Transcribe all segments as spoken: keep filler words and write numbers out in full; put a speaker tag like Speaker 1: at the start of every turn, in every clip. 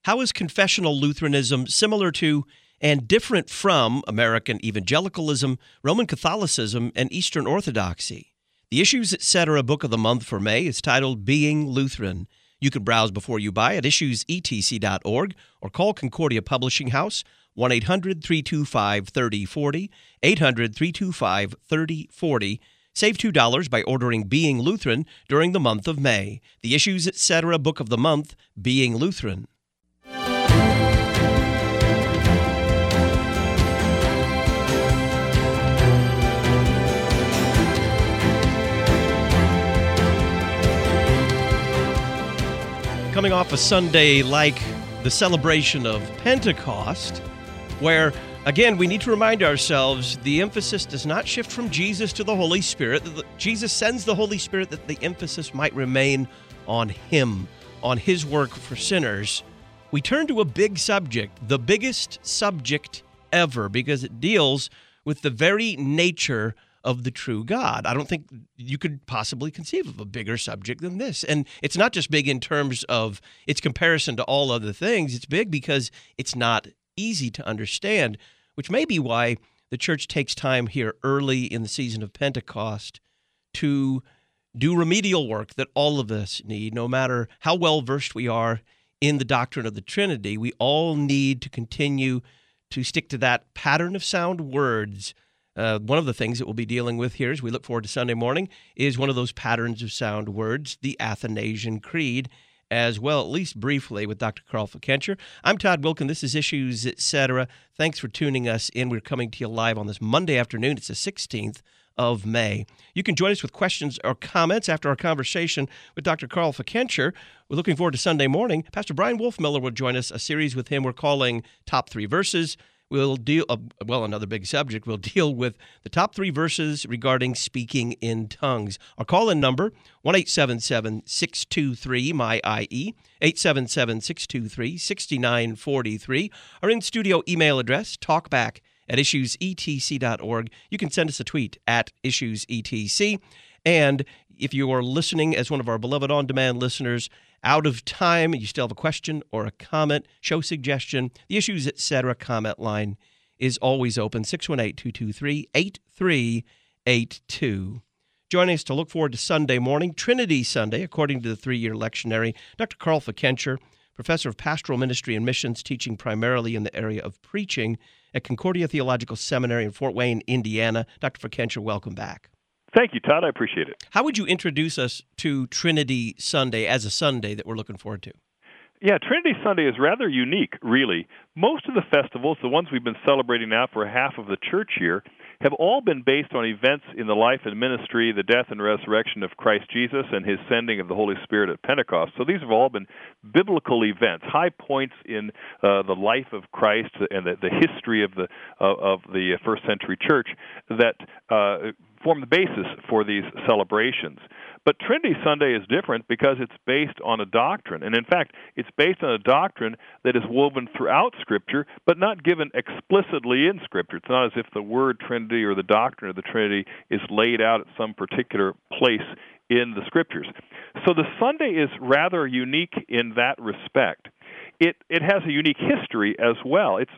Speaker 1: How is confessional Lutheranism similar to and different from American evangelicalism, Roman Catholicism, and Eastern Orthodoxy? The Issues Etc. Book of the Month for May is titled Being Lutheran. You can browse before you buy at issues e t c dot org or call Concordia Publishing House, one eight hundred, three two five, three oh four oh, eight hundred, three two five, three oh four oh. Save two dollars by ordering Being Lutheran during the month of May. The Issues Etc. Book of the Month, Being Lutheran. Coming off a Sunday like the celebration of Pentecost, where, again, we need to remind ourselves the emphasis does not shift from Jesus to the Holy Spirit. Jesus sends the Holy Spirit that the emphasis might remain on Him, on His work for sinners. We turn to a big subject, the biggest subject ever, because it deals with the very nature of the true God. I don't think you could possibly conceive of a bigger subject than this. And it's not just big in terms of its comparison to all other things. It's big because it's not easy to understand, which may be why the church takes time here early in the season of Pentecost to do remedial work that all of us need. No matter how well versed we are in the doctrine of the Trinity, we all need to continue to stick to that pattern of sound words. Uh, one of the things that we'll be dealing with here as we look forward to Sunday morning is one of those patterns of sound words, the Athanasian Creed, as well, at least briefly, with Doctor Carl Fickenscher. I'm Todd Wilken. This is Issues Etc. Thanks for tuning us in. We're coming to you live on this Monday afternoon. It's the sixteenth of May. You can join us with questions or comments after our conversation with Doctor Carl Fickenscher. We're looking forward to Sunday morning. Pastor Brian Wolfmiller will join us, a series with him we're calling Top Three Verses. We'll deal, uh, well, another big subject, we'll deal with the top three verses regarding speaking in tongues. Our call-in number, one eight seven seven, six two three, M Y I E, eight seven seven, six two three, six nine four three. Our in-studio email address, talkback at issues e t c dot org. You can send us a tweet at issues e t c. And if you are listening as one of our beloved on-demand listeners, out of time, you still have a question or a comment, show suggestion, the Issues Etc. comment line is always open, six one eight, two two three, eight three eight two. Joining us to look forward to Sunday morning, Trinity Sunday, according to the three-year lectionary, Doctor Carl Fickenscher, professor of pastoral ministry and missions, teaching primarily in the area of preaching at Concordia Theological Seminary in Fort Wayne, Indiana. Doctor Fickenscher, welcome back.
Speaker 2: Thank you, Todd. I appreciate it.
Speaker 1: How would you introduce us to Trinity Sunday as a Sunday that we're looking forward to?
Speaker 2: Yeah, Trinity Sunday is rather unique, really. Most of the festivals, the ones we've been celebrating now for half of the church year, have all been based on events in the life and ministry, the death and resurrection of Christ Jesus and His sending of the Holy Spirit at Pentecost. So these have all been biblical events, high points in uh, the life of Christ and the, the history of the uh, of the first century church that uh, form the basis for these celebrations. But Trinity Sunday is different because it's based on a doctrine. And in fact, it's based on a doctrine that is woven throughout Scripture, but not given explicitly in Scripture. It's not as if the word Trinity or the doctrine of the Trinity is laid out at some particular place in the Scriptures. So the Sunday is rather unique in that respect. It it has a unique history as well. It's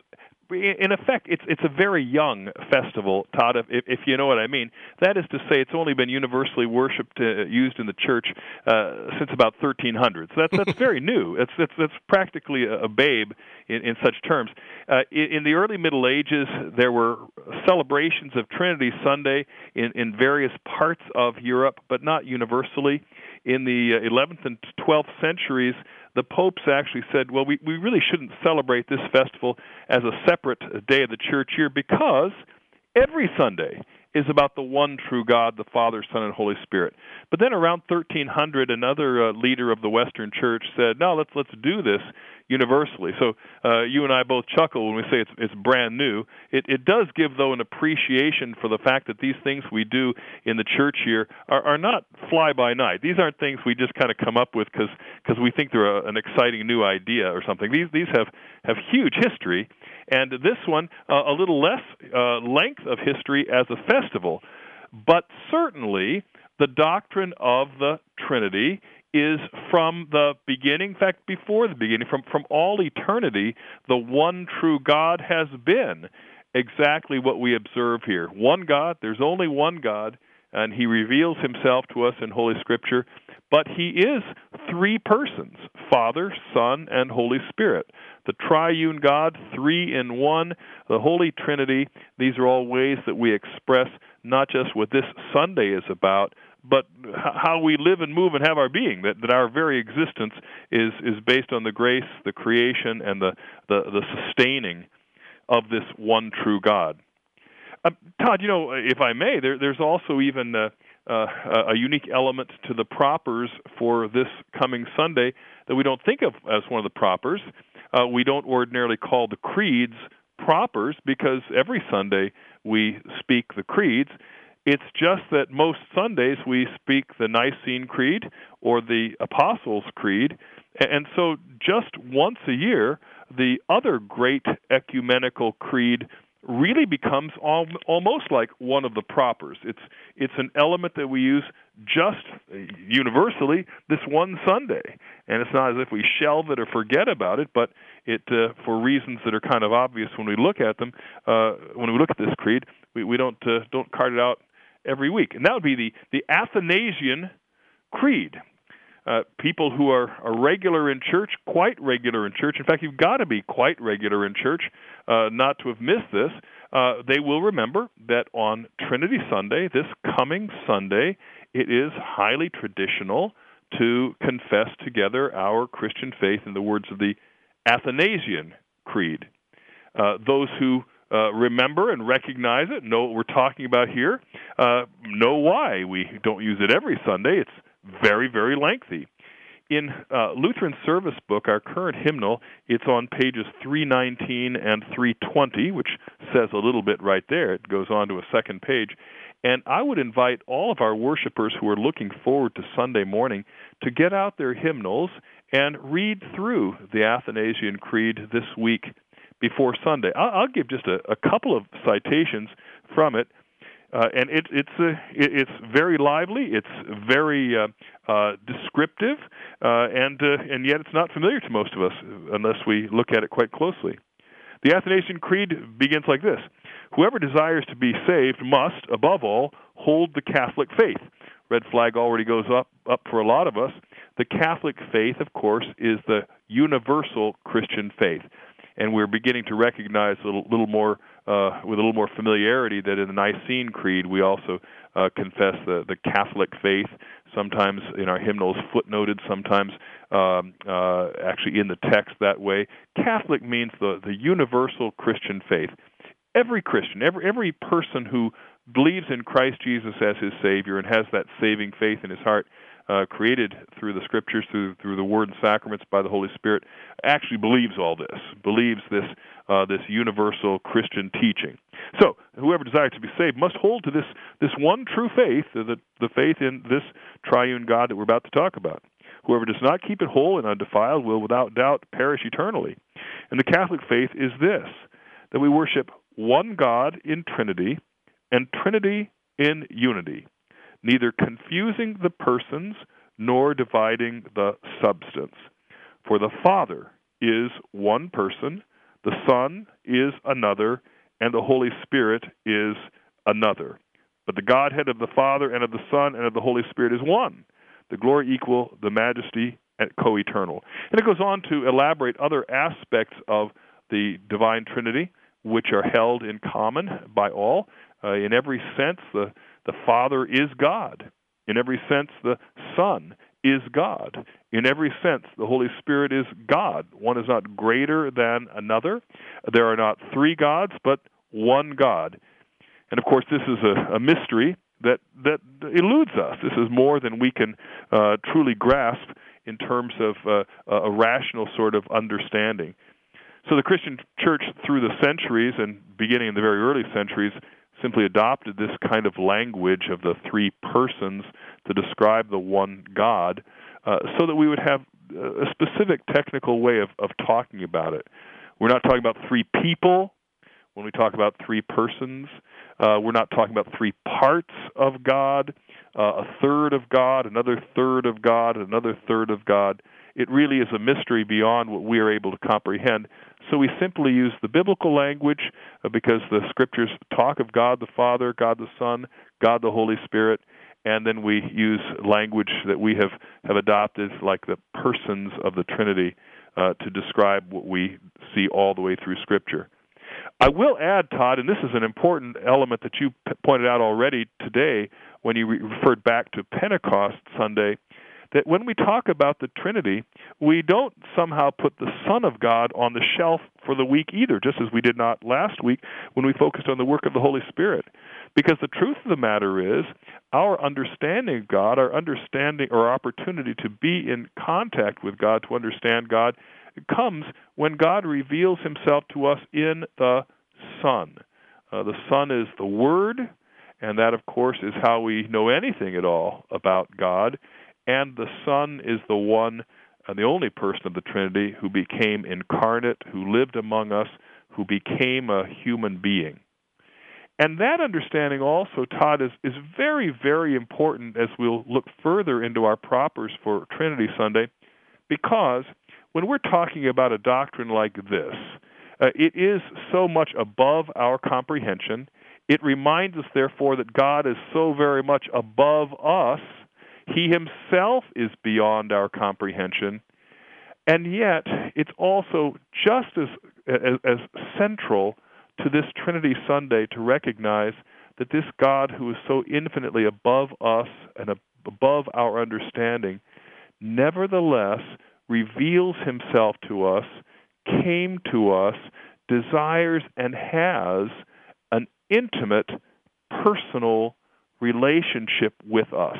Speaker 2: in effect, it's it's a very young festival, Todd, if, if you know what I mean. That is to say, it's only been universally worshipped, uh, used in the church uh, since about thirteen hundred. So that's that's very new. It's it's, it's practically a, a babe in, in such terms. Uh, in, in the early Middle Ages, there were celebrations of Trinity Sunday in, in various parts of Europe, but not universally. In the eleventh and twelfth centuries, the popes actually said, well, we, we really shouldn't celebrate this festival as a separate day of the church year because every Sunday is about the one true God, the Father, Son, and Holy Spirit. But then around thirteen hundred, another uh, leader of the Western Church said, no, let's let's do this universally. So uh, you and I both chuckle when we say it's it's brand new. It, it does give, though, an appreciation for the fact that these things we do in the church year are, are not fly-by-night. These aren't things we just kind of come up with because because we think they're a, an exciting new idea or something. These these have, have huge history. And this one, uh, a little less uh, length of history as a festival. But certainly, the doctrine of the Trinity is from the beginning, in fact, before the beginning, from, from all eternity, the one true God has been exactly what we observe here. One God, there's only one God, and he reveals himself to us in Holy Scripture, but he is three persons, Father, Son, and Holy Spirit. The triune God, three in one, the Holy Trinity. These are all ways that we express not just what this Sunday is about, but how we live and move and have our being, that, that our very existence is, is based on the grace, the creation, and the, the, the sustaining of this one true God. Uh, Todd, you know, if I may, there, there's also even uh, uh, a unique element to the propers for this coming Sunday that we don't think of as one of the propers. Uh, we don't ordinarily call the creeds propers because every Sunday we speak the creeds. It's just that most Sundays we speak the Nicene Creed or the Apostles' Creed, and so just once a year, the other great ecumenical creed really becomes al- almost like one of the propers. It's it's an element that we use just universally this one Sunday, and it's not as if we shelve it or forget about it, but it uh, for reasons that are kind of obvious when we look at them. Uh, when we look at this creed, we, we don't uh, don't cart it out every week, and that would be the the Athanasian Creed. Uh, people who are, are regular in church, quite regular in church. In fact, you've got to be quite regular in church uh, not to have missed this. Uh, they will remember that on Trinity Sunday, this coming Sunday, it is highly traditional to confess together our Christian faith in the words of the Athanasian Creed. Uh, those who uh, remember and recognize it, know what we're talking about here, uh, know why we don't use it every Sunday. It's very, very lengthy. In uh, Lutheran Service Book, our current hymnal, it's on pages three nineteen and three twenty, which says a little bit right there. It goes on to a second page. And I would invite all of our worshipers who are looking forward to Sunday morning to get out their hymnals and read through the Athanasian Creed this week before Sunday. I'll, I'll give just a, a couple of citations from it. Uh, and it, it's uh, it, it's very lively. It's very uh, uh, descriptive, uh, and uh, and yet it's not familiar to most of us unless we look at it quite closely. The Athanasian Creed begins like this: "Whoever desires to be saved must, above all, hold the Catholic faith." Red flag already goes up up for a lot of us. The Catholic faith, of course, is the universal Christian faith, and we're beginning to recognize a little, little more. Uh, with a little more familiarity that in the Nicene Creed we also uh, confess the, the Catholic faith, sometimes in our hymnals footnoted, sometimes um, uh, actually in the text that way. Catholic means the, the universal Christian faith. Every Christian, every, every person who believes in Christ Jesus as his Savior and has that saving faith in his heart, Uh, created through the Scriptures, through through the Word and Sacraments by the Holy Spirit, actually believes all this, believes this uh, this universal Christian teaching. So, whoever desires to be saved must hold to this this one true faith, the the faith in this triune God that we're about to talk about. Whoever does not keep it whole and undefiled will without doubt perish eternally. And the Catholic faith is this, that we worship one God in Trinity and Trinity in unity, neither confusing the persons nor dividing the substance. For the Father is one person, the Son is another, and the Holy Spirit is another. But the Godhead of the Father and of the Son and of the Holy Spirit is one, the glory equal, the majesty and co-eternal. And it goes on to elaborate other aspects of the divine Trinity, which are held in common by all. Uh, in every sense, the The Father is God. In every sense, the Son is God. In every sense, the Holy Spirit is God. One is not greater than another. There are not three gods, but one God. And of course, this is a, a mystery that, that eludes us. This is more than we can uh, truly grasp in terms of uh, a rational sort of understanding. So the Christian Church through the centuries, and beginning in the very early centuries, simply adopted this kind of language of the three persons to describe the one God, uh, so that we would have a specific technical way of, of talking about it. We're not talking about three people when we talk about three persons. Uh, we're not talking about three parts of God, uh, a third of God, another third of God, another third of God. It really is a mystery beyond what we are able to comprehend. So we simply use the biblical language uh, because the Scriptures talk of God the Father, God the Son, God the Holy Spirit, and then we use language that we have, have adopted, like the persons of the Trinity, uh, to describe what we see all the way through Scripture. I will add, Todd, and this is an important element that you p- pointed out already today when you re- referred back to Pentecost Sunday, that when we talk about the Trinity, we don't somehow put the Son of God on the shelf for the week either, just as we did not last week when we focused on the work of the Holy Spirit. Because the truth of the matter is, our understanding of God, our understanding or opportunity to be in contact with God, to understand God, comes when God reveals himself to us in the Son. Uh, the Son is the Word, and that, of course, is how we know anything at all about God. And the Son is the one and the only person of the Trinity who became incarnate, who lived among us, who became a human being. And that understanding also, Todd, is, is very, very important as we'll look further into our propers for Trinity Sunday, because when we're talking about a doctrine like this, uh, it is so much above our comprehension. It reminds us, therefore, that God is so very much above us. He himself is beyond our comprehension. And yet, it's also just as, as, as central to this Trinity Sunday to recognize that this God who is so infinitely above us and above our understanding, nevertheless reveals himself to us, came to us, desires and has an intimate, personal relationship with us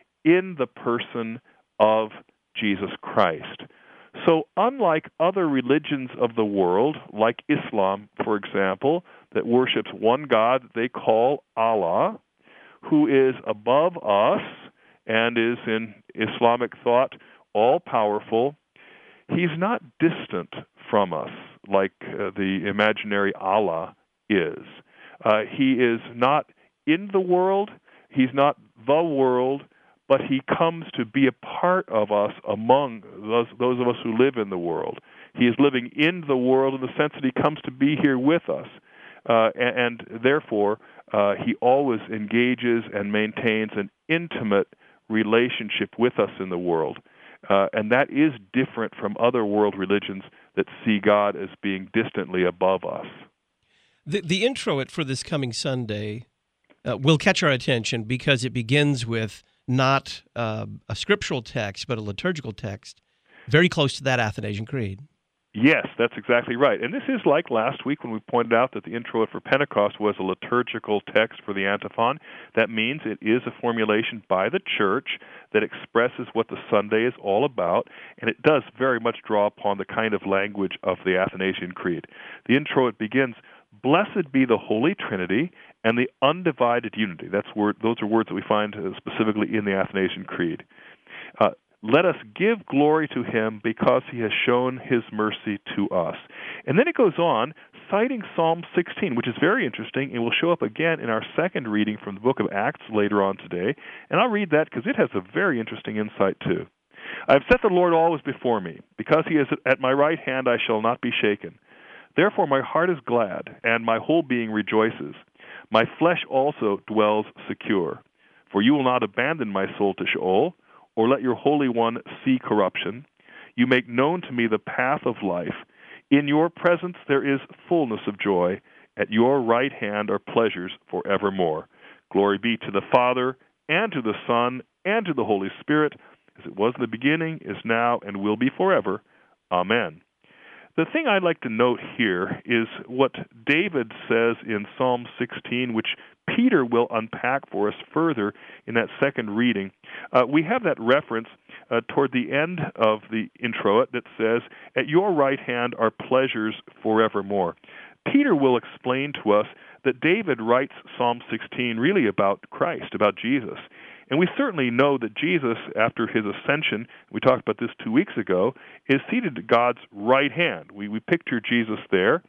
Speaker 2: in the person of Jesus Christ. So unlike other religions of the world, like Islam, for example, that worships one God they call Allah, who is above us and is in Islamic thought all-powerful, he's not distant from us like uh, the imaginary Allah is. Uh, he is not in the world, he's not the world, but he comes to be a part of us among those, those of us who live in the world. He is living in the world in the sense that he comes to be here with us. Uh, and, and therefore, uh, he always engages and maintains an intimate relationship with us in the world. Uh, and that is different from other world religions that see God as being distantly above us.
Speaker 1: The, the intro for this coming Sunday uh, will catch our attention because it begins with not uh, a scriptural text, but a liturgical text, very close to that Athanasian Creed.
Speaker 2: Yes, that's exactly right. And this is like last week when we pointed out that the intro for Pentecost was a liturgical text for the antiphon. That means it is a formulation by the Church that expresses what the Sunday is all about, and it does very much draw upon the kind of language of the Athanasian Creed. The intro, it begins, "Blessed be the Holy Trinity and the undivided unity." That's word, those are words that we find uh, specifically in the Athanasian Creed. Uh, Let us give glory to him because he has shown his mercy to us. And then it goes on, citing Psalm sixteen, which is very interesting and will show up again in our second reading from the book of Acts later on today. And I'll read that because it has a very interesting insight too. "I have set the Lord always before me. Because he is at my right hand, I shall not be shaken. Therefore my heart is glad, and my whole being rejoices. My flesh also dwells secure. For you will not abandon my soul to Sheol, or let your Holy One see corruption. You make known to me the path of life. In your presence there is fullness of joy. At your right hand are pleasures forevermore. Glory be to the Father, and to the Son, and to the Holy Spirit, as it was in the beginning, is now, and will be forever. Amen." The thing I'd like to note here is what David says in Psalm sixteen, which Peter will unpack for us further in that second reading. Uh, we have that reference uh, toward the end of the introit that says, "At your right hand are pleasures forevermore." Peter will explain to us that David writes Psalm sixteen really about Christ, about Jesus. And we certainly know that Jesus, after his ascension, we talked about this two weeks ago, is seated at God's right hand. We, we picture Jesus there.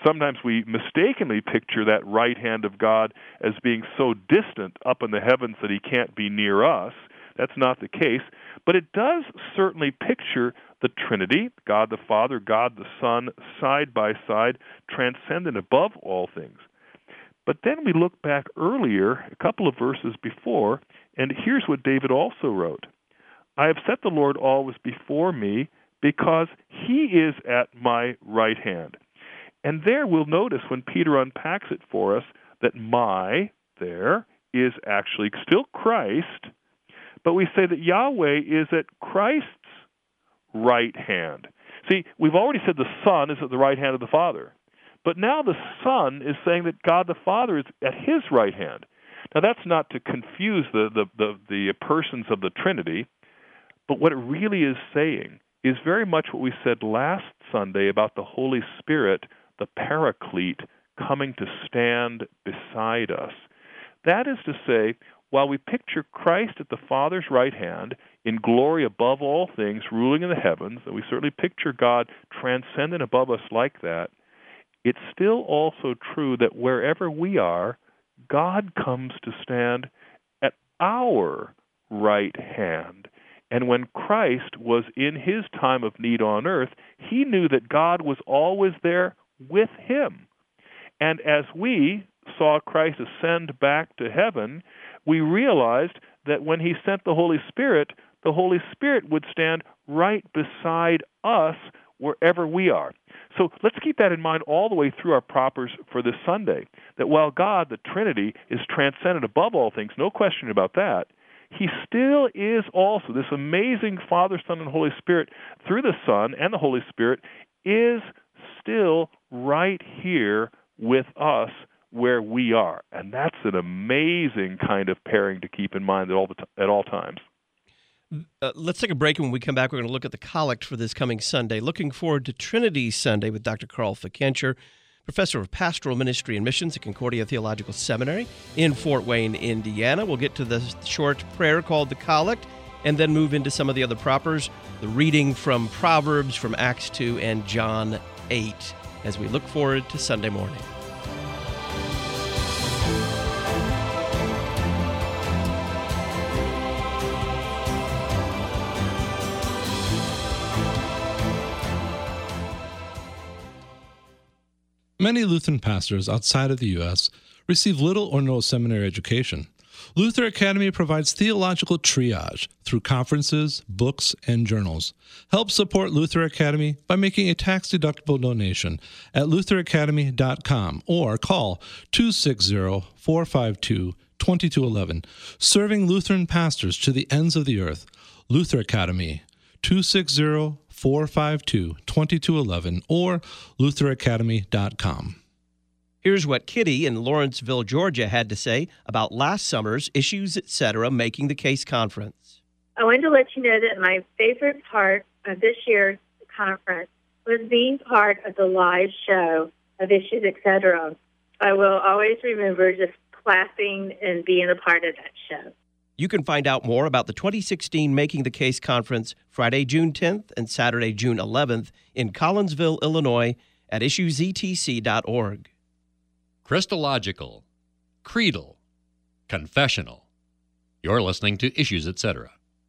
Speaker 2: sometimes we mistakenly picture that right hand of God as being so distant up in the heavens that he can't be near us. That's not the case. But it does certainly picture the Trinity, God the Father, God the Son, side by side, transcendent above all things. But then we look back earlier, a couple of verses before, and here's what David also wrote. I have set the Lord always before me because he is at my right hand. And there we'll notice when Peter unpacks it for us that my there is actually still Christ, but we say that Yahweh is at Christ's right hand. See, we've already said the Son is at the right hand of the Father, but now the Son is saying that God the Father is at his right hand. Now that's not to confuse the, the, the, the persons of the Trinity, but what it really is saying is very much what we said last Sunday about the Holy Spirit, the Paraclete, coming to stand beside us. That is to say, while we picture Christ at the Father's right hand, in glory above all things, ruling in the heavens, and we certainly picture God transcendent above us like that, it's still also true that wherever we are, God comes to stand at our right hand. And when Christ was in his time of need on earth, he knew that God was always there with him. And as we saw Christ ascend back to heaven, we realized that when he sent the Holy Spirit, the Holy Spirit would stand right beside us wherever we are. So let's keep that in mind all the way through our propers for this Sunday, that while God, the Trinity, is transcendent above all things, no question about that, he still is also, this amazing Father, Son, and Holy Spirit, through the Son and the Holy Spirit, is still right here with us where we are. And that's an amazing kind of pairing to keep in mind at all, the t- at all times.
Speaker 1: Uh, let's take a break, and when we come back, we're going to look at the collect for this coming Sunday. Looking forward to Trinity Sunday with Doctor Carl Fickenscher, Professor of Pastoral Ministry and Missions at Concordia Theological Seminary in Fort Wayne, Indiana. We'll get to the short prayer called the Collect, and then move into some of the other propers, the reading from Proverbs, from Acts two, and John eight, as we look forward to Sunday morning.
Speaker 3: Many Lutheran pastors outside of the U S receive little or no seminary education. Luther Academy provides theological triage through conferences, books, and journals. Help support Luther Academy by making a tax-deductible donation at luther academy dot com or call two six zero, four five two, two two one one. Serving Lutheran pastors to the ends of the earth. Luther Academy, two six zero, four five two, two two one one or luther academy dot com.
Speaker 1: Here's what Kitty in Lawrenceville, Georgia had to say about last summer's Issues, et cetera. Making the Case conference.
Speaker 4: I wanted to let you know that my favorite part of this year's conference was being part of the live show of Issues, et cetera. I will always remember just clapping and being a part of that show.
Speaker 1: You can find out more about the twenty sixteen Making the Case conference Friday, June tenth and Saturday, June eleventh in Collinsville, Illinois at issues e t c dot org.
Speaker 5: Christological, creedal, confessional. You're listening to Issues, et cetera.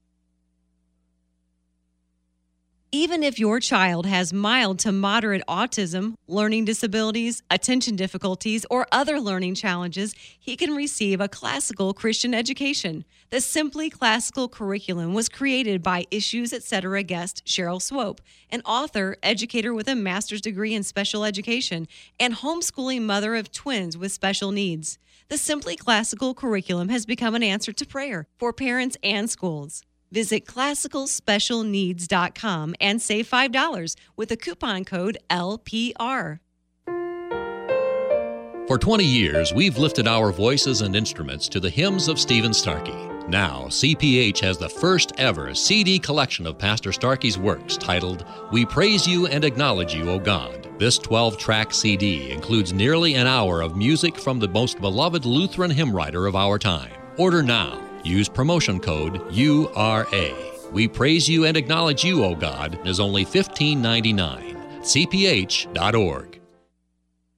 Speaker 6: Even if your child has mild to moderate autism, learning disabilities, attention difficulties, or other learning challenges, he can receive a classical Christian education. The Simply Classical curriculum was created by Issues, et cetera guest Cheryl Swope, an author, educator with a master's degree in special education, and homeschooling mother of twins with special needs. The Simply Classical curriculum has become an answer to prayer for parents and schools. Visit classical special needs dot com and save five dollars with the coupon code L P R.
Speaker 5: For twenty years, we've lifted our voices and instruments to the hymns of Stephen Starkey. Now, C P H has the first ever C D collection of Pastor Starkey's works titled, We Praise You and Acknowledge You, O God. This twelve-track C D includes nearly an hour of music from the most beloved Lutheran hymn writer of our time. Order now. Use promotion code U R A. We Praise You and Acknowledge You, O God is only fifteen ninety-nine. C P H dot org.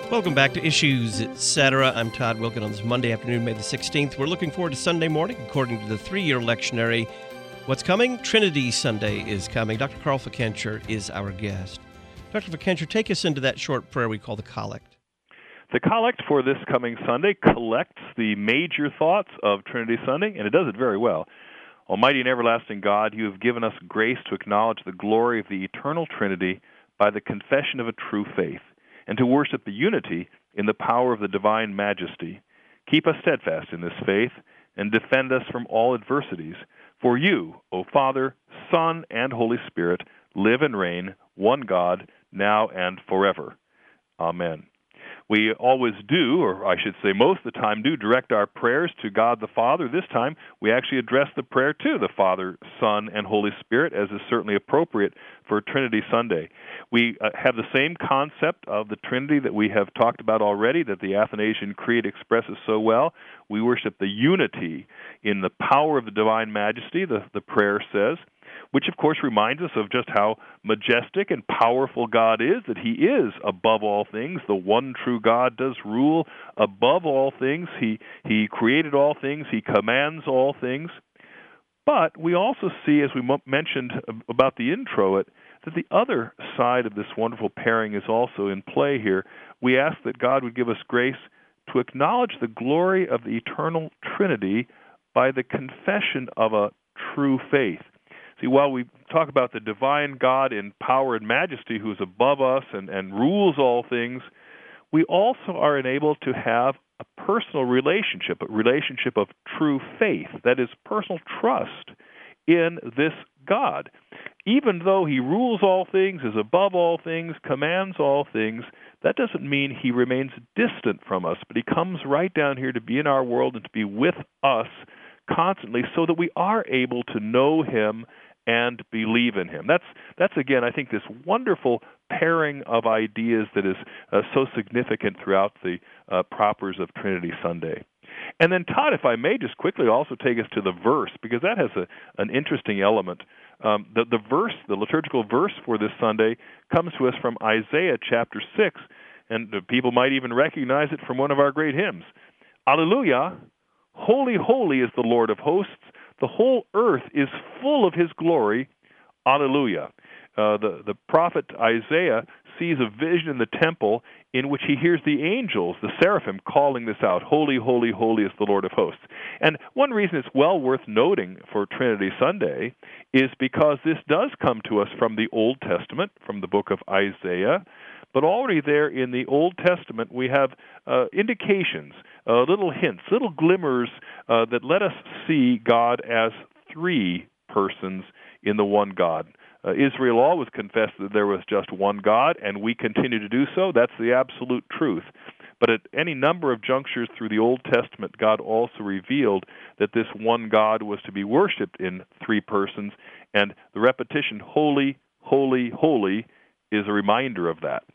Speaker 1: Welcome back to Issues, et cetera. I'm Todd Wilken on this Monday afternoon, May the sixteenth. We're looking forward to Sunday morning, according to the three-year lectionary. What's coming? Trinity Sunday is coming. Doctor Carl Fickenscher is our guest. Doctor Fickenscher, take us into that short prayer we call the Collect.
Speaker 2: The Collect for this coming Sunday collects the major thoughts of Trinity Sunday, and it does it very well. Almighty and everlasting God, you have given us grace to acknowledge the glory of the eternal Trinity by the confession of a true faith, and to worship the unity in the power of the divine majesty. Keep us steadfast in this faith, and defend us from all adversities. For you, O Father, Son, and Holy Spirit, live and reign, one God, now and forever. Amen. We always do, or I should say most of the time do, direct our prayers to God the Father. This time, we actually address the prayer to the Father, Son, and Holy Spirit, as is certainly appropriate for Trinity Sunday. We uh, have the same concept of the Trinity that we have talked about already, that the Athanasian Creed expresses so well. We worship the unity in the power of the divine majesty, the, the prayer says, which of course reminds us of just how majestic and powerful God is, that He is above all things. The one true God does rule above all things. He, he created all things. He commands all things. But we also see, as we mentioned about the introit, that the other side of this wonderful pairing is also in play here. We ask that God would give us grace to acknowledge the glory of the eternal Trinity by the confession of a true faith. See, while we talk about the divine God in power and majesty who is above us and, and rules all things, we also are enabled to have a personal relationship, a relationship of true faith, that is, personal trust in this God. Even though He rules all things, is above all things, commands all things, that doesn't mean He remains distant from us, but He comes right down here to be in our world and to be with us constantly so that we are able to know Him and believe in Him. That's, that's again, I think, this wonderful pairing of ideas that is uh, so significant throughout the uh, propers of Trinity Sunday. And then, Todd, if I may just quickly also take us to the verse, because that has a, an interesting element. Um, the, the verse, the liturgical verse for this Sunday comes to us from Isaiah chapter six, and people might even recognize it from one of our great hymns. Alleluia, holy, holy is the Lord of hosts. The whole earth is full of His glory. Alleluia. Uh, the, the prophet Isaiah sees a vision in the temple in which he hears the angels, the seraphim, calling this out, holy, holy, holy is the Lord of hosts. And one reason it's well worth noting for Trinity Sunday is because this does come to us from the Old Testament, from the book of Isaiah. But already there in the Old Testament, we have uh, indications, uh, little hints, little glimmers uh, that let us see God as three persons in the one God. Uh, Israel always confessed that there was just one God, and we continue to do so. That's the absolute truth. But at any number of junctures through the Old Testament, God also revealed that this one God was to be worshipped in three persons, and the repetition, holy, holy, holy, is a reminder of that.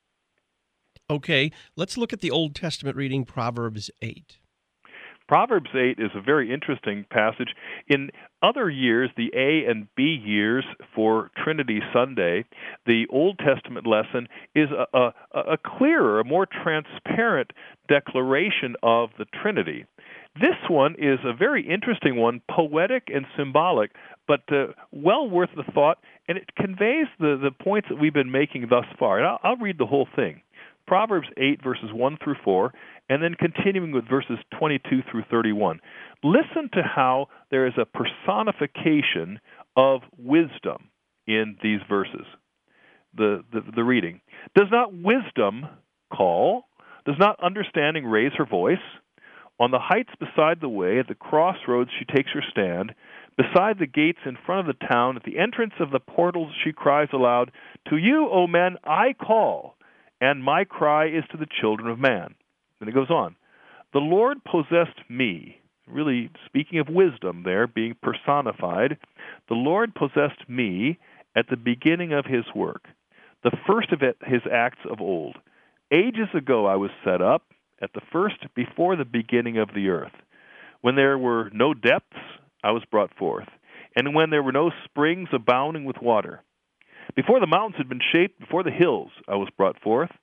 Speaker 1: Okay, let's look at the Old Testament reading, Proverbs eight.
Speaker 2: Proverbs eight is a very interesting passage. In other years, the A and B years for Trinity Sunday, the Old Testament lesson is a, a, a clearer, a more transparent declaration of the Trinity. This one is a very interesting one, poetic and symbolic, but uh, well worth the thought, and it conveys the, the points that we've been making thus far. And I'll, I'll read the whole thing. Proverbs eight, verses one through four, and then continuing with verses twenty-two through thirty-one. Listen to how there is a personification of wisdom in these verses. The, the, the reading. Does not wisdom call? Does not understanding raise her voice? On the heights beside the way, at the crossroads she takes her stand. Beside the gates in front of the town, at the entrance of the portals she cries aloud, to you, O men, I call, and my cry is to the children of man. Then it goes on. The Lord possessed me. Really speaking of wisdom there, being personified. The Lord possessed me at the beginning of His work, the first of it, His acts of old. Ages ago I was set up, at the first before the beginning of the earth. When there were no depths, I was brought forth, and when there were no springs abounding with water. Before the mountains had been shaped, before the hills I was brought forth.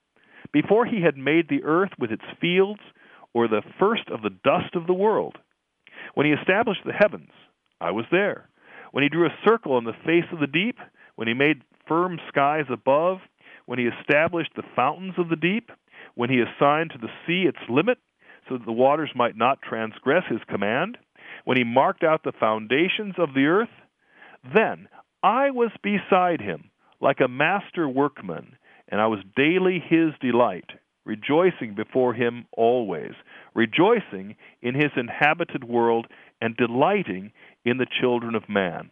Speaker 2: before he had made the earth with its fields, or the first of the dust of the world. When he established the heavens, I was there. When he drew a circle on the face of the deep, when he made firm skies above, when he established the fountains of the deep, when he assigned to the sea its limit, so that the waters might not transgress his command, when he marked out the foundations of the earth, then I was beside him like a master workman, and I was daily his delight, rejoicing before him always, rejoicing in his inhabited world and delighting in the children of man.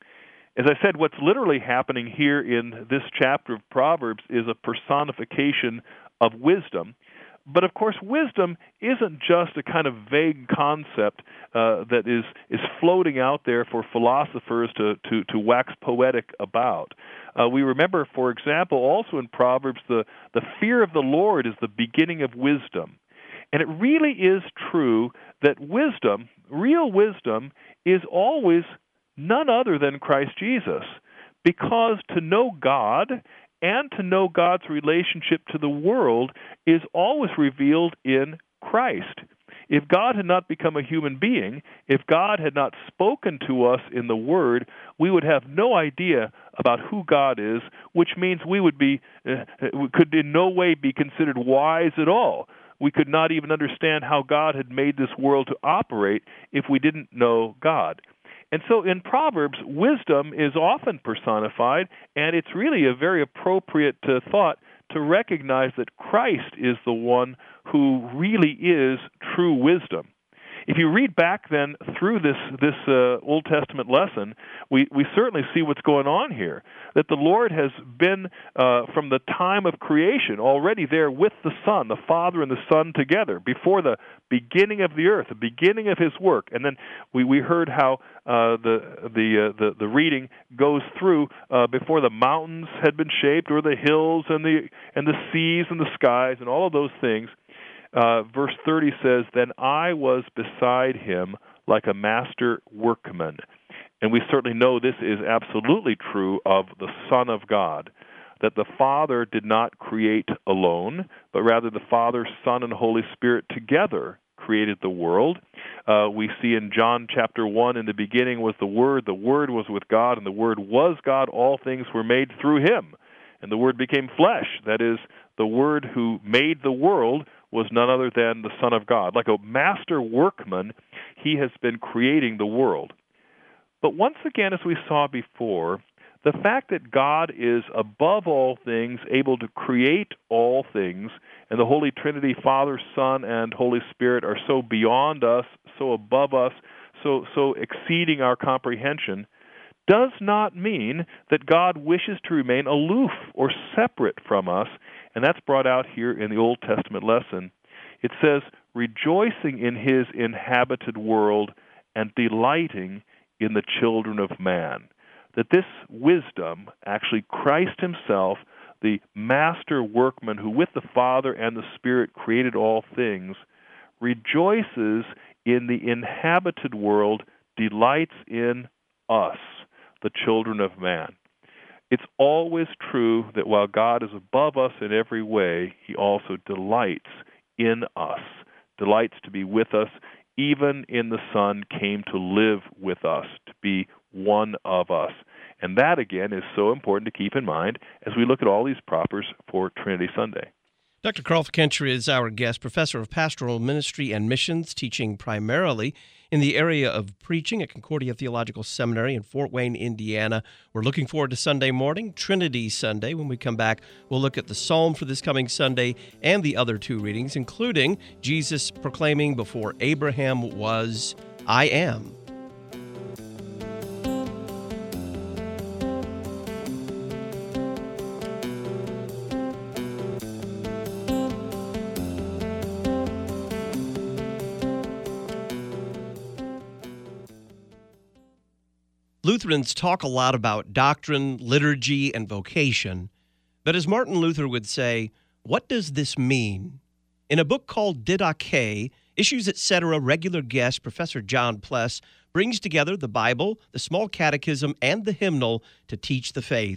Speaker 2: As I said, what's literally happening here in this chapter of Proverbs is a personification of wisdom. But of course, wisdom isn't just a kind of vague concept uh, that is, is floating out there for philosophers to, to, to wax poetic about. Uh, we remember, for example, also in Proverbs, the, the fear of the Lord is the beginning of wisdom. And it really is true that wisdom, real wisdom, is always none other than Christ Jesus. Because to know God and to know God's relationship to the world is always revealed in Christ. If God had not become a human being, if God had not spoken to us in the Word, we would have no idea about who God is, which means we would be uh, we could in no way be considered wise at all. We could not even understand how God had made this world to operate if we didn't know God. And so in Proverbs, wisdom is often personified, and it's really a very appropriate uh, thought to recognize that Christ is the one who really is true wisdom. If you read back then through this this uh, Old Testament lesson, we, we certainly see what's going on here, that the Lord has been uh, from the time of creation already there with the Son, the Father and the Son together, before the beginning of the earth, the beginning of His work. And then we, we heard how uh, the the, uh, the the reading goes through uh, before the mountains had been shaped, or the hills and the and the seas and the skies and all of those things. Uh, verse thirty says, "Then I was beside him like a master workman." And we certainly know this is absolutely true of the Son of God, that the Father did not create alone, but rather the Father, Son, and Holy Spirit together created the world. Uh, we see in John chapter one, in the beginning was the Word, the Word was with God, and the Word was God. All things were made through Him. And the Word became flesh. That is, the Word who made the world was none other than the Son of God. Like a master workman, He has been creating the world. But once again, as we saw before, the fact that God is above all things, able to create all things, and the Holy Trinity, Father, Son, and Holy Spirit are so beyond us, so above us, so so exceeding our comprehension, does not mean that God wishes to remain aloof or separate from us. And that's brought out here in the Old Testament lesson. It says, rejoicing in His inhabited world and delighting in the children of man. That this wisdom, actually Christ Himself, the master workman who with the Father and the Spirit created all things, rejoices in the inhabited world, delights in us, the children of man. It's always true that while God is above us in every way, He also delights in us, delights to be with us, even in the Son came to live with us, to be one of us. And that, again, is so important to keep in mind as we look at all these propers for Trinity Sunday.
Speaker 1: Doctor Carl Fickenstra is our guest, professor of pastoral ministry and missions, teaching primarily in the area of preaching at Concordia Theological Seminary in Fort Wayne, Indiana. We're looking forward to Sunday morning, Trinity Sunday. When we come back, we'll look at the Psalm for this coming Sunday and the other two readings, including Jesus proclaiming before Abraham was, I am. Lutherans talk a lot about doctrine, liturgy, and vocation, but as Martin Luther would say, what does this mean? In a book called Didache, Issues, et cetera, regular guest Professor John Pless brings together the Bible, the Small Catechism, and the hymnal to teach the faith.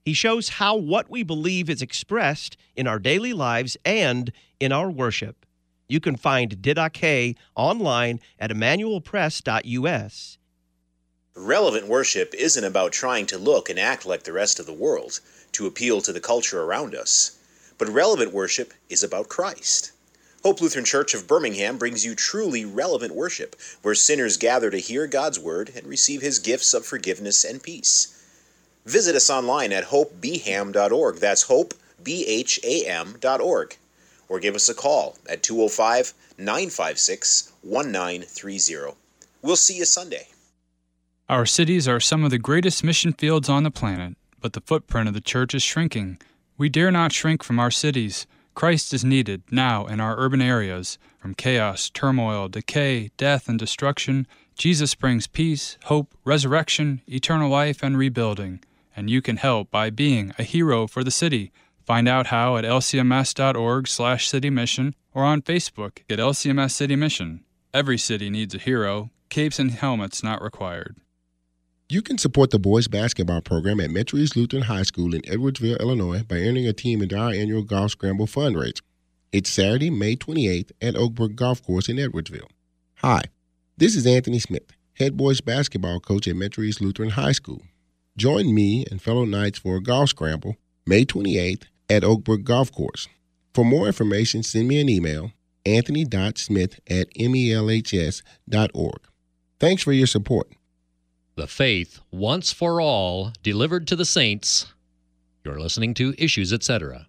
Speaker 1: He shows how what we believe is expressed in our daily lives and in our worship. You can find Didache online at emmanuel press dot u s.
Speaker 7: Relevant worship isn't about trying to look and act like the rest of the world to appeal to the culture around us, but relevant worship is about Christ. Hope Lutheran Church of Birmingham brings you truly relevant worship, where sinners gather to hear God's Word and receive His gifts of forgiveness and peace. Visit us online at hope b ham dot org. That's hope, B H A M dot org. Or give us a call at two oh five, nine five six, one nine three oh. We'll see you Sunday.
Speaker 8: Our cities are some of the greatest mission fields on the planet, but the footprint of the church is shrinking. We dare not shrink from our cities. Christ is needed now in our urban areas. From chaos, turmoil, decay, death, and destruction, Jesus brings peace, hope, resurrection, eternal life, and rebuilding. And you can help by being a hero for the city. Find out how at l c m s dot org slash city mission or on Facebook at L C M S City Mission. Every city needs a hero. Capes and helmets not required.
Speaker 9: You can support the boys basketball program at Metro East Lutheran High School in Edwardsville, Illinois by entering a team into our annual Golf Scramble fundraiser. It's Saturday, May twenty-eighth at Oakbrook Golf Course in Edwardsville. Hi, this is Anthony Smith, head boys basketball coach at Metro East Lutheran High School. Join me and fellow Knights for a Golf Scramble May twenty-eighth at Oakbrook Golf Course. For more information, send me an email, anthony dot smith at melhs dot org. Thanks for your support.
Speaker 5: The faith, once for all, delivered to the saints. You're listening to Issues, et cetera.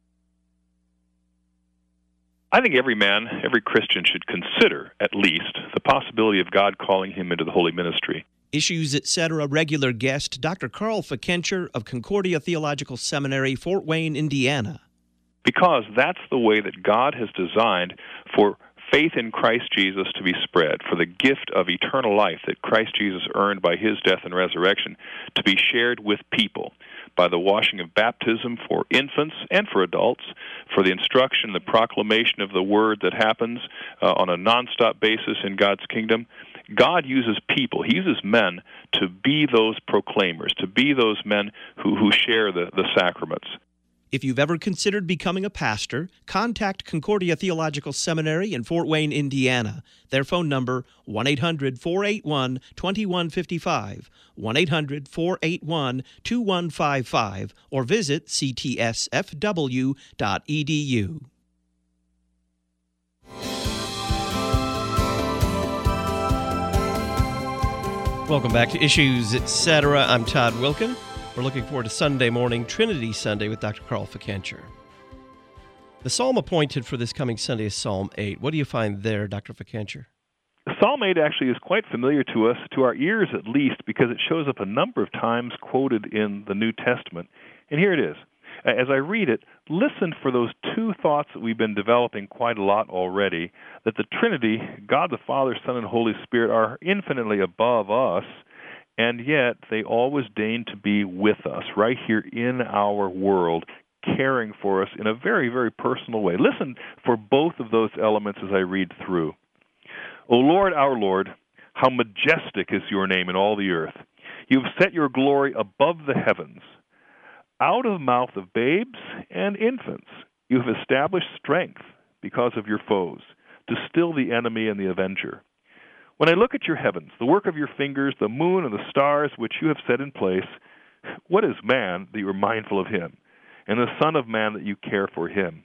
Speaker 2: I think every man, every Christian should consider, at least, the possibility of God calling him into the holy ministry.
Speaker 1: Issues, et cetera. Regular guest, Doctor Carl Fikencher of Concordia Theological Seminary, Fort Wayne, Indiana.
Speaker 2: Because that's the way that God has designed for faith in Christ Jesus to be spread, for the gift of eternal life that Christ Jesus earned by His death and resurrection to be shared with people by the washing of baptism for infants and for adults, for the instruction, the proclamation of the Word that happens uh, on a nonstop basis in God's kingdom. God uses people, He uses men to be those proclaimers, to be those men who, who share the, the sacraments.
Speaker 1: If you've ever considered becoming a pastor, contact Concordia Theological Seminary in Fort Wayne, Indiana. Their phone number, one eight hundred, four eight one, two one five five, one eight hundred, four eight one, two one five five, or visit c t s f w dot e d u. Welcome back to Issues, et cetera. I'm Todd Wilkin. We're looking forward to Sunday morning, Trinity Sunday, with Doctor Carl Fikencher. The psalm appointed for this coming Sunday is Psalm eight. What do you find there, Doctor Fikencher?
Speaker 2: Psalm eight actually is quite familiar to us, to our ears at least, because it shows up a number of times quoted in the New Testament. And here it is. As I read it, listen for those two thoughts that we've been developing quite a lot already, that the Trinity, God the Father, Son, and Holy Spirit, are infinitely above us, and yet they always deign to be with us, right here in our world, caring for us in a very, very personal way. Listen for both of those elements as I read through. O Lord, our Lord, how majestic is your name in all the earth. You have set your glory above the heavens. Out of the mouth of babes and infants, you have established strength because of your foes, to still the enemy and the avenger. When I look at your heavens, the work of your fingers, the moon and the stars which you have set in place, what is man that you are mindful of him, and the Son of Man that you care for him?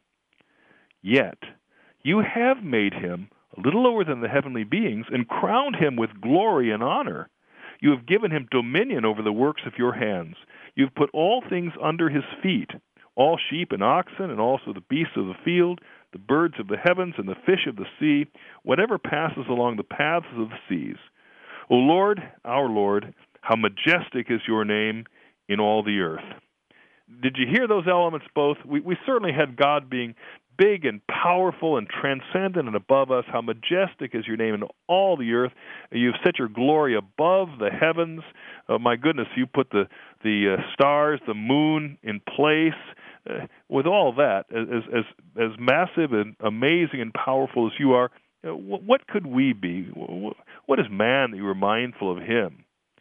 Speaker 2: Yet you have made him a little lower than the heavenly beings and crowned him with glory and honor. You have given him dominion over the works of your hands. You have put all things under his feet, all sheep and oxen, and also the beasts of the field, the birds of the heavens, and the fish of the sea, whatever passes along the paths of the seas. O Lord, our Lord, how majestic is your name in all the earth. Did you hear those elements both? We, we certainly had God being big and powerful and transcendent and above us. How majestic is your name in all the earth. You've set your glory above the heavens. Oh, my goodness, you put the, the uh, stars, the moon in place. Uh, with all that, as, as, as massive and amazing and powerful as you are, you know, what, what could we be? What is man that you are mindful of him?